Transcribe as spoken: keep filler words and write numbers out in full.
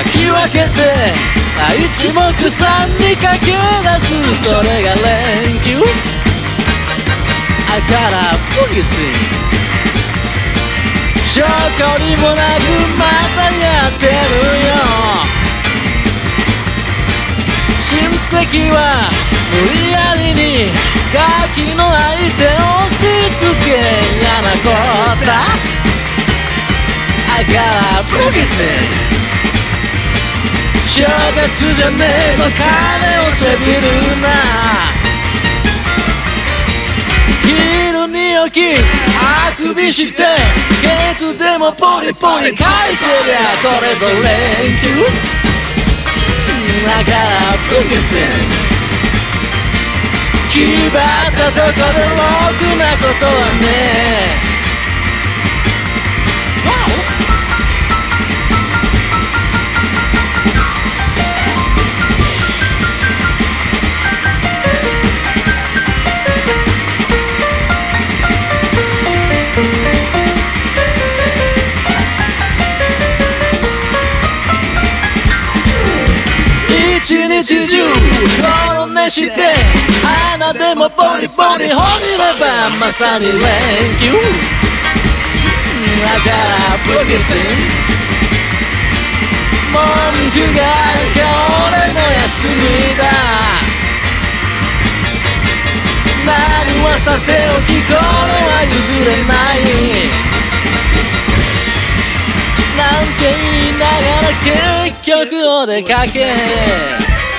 き分けて一目散に駆け出す、それが連休。あからブギス証拠にもなくまたやってるよ。親戚は無理やりにガキの相手を押し付け嫌なこったあからブギス正月じゃねえぞ金をせびるな。昼に起きあくびしてケツでもポリポリ書いてりゃこれぞ連休。だからブギス気張ったとこでろくなことはねえ。一日中この飯で鼻でもボリボリ掘りればまさに連休。だからブギス文句があるか俺の休みだ。何はさておきこれは譲れないなんて言いながら結局お出かけ。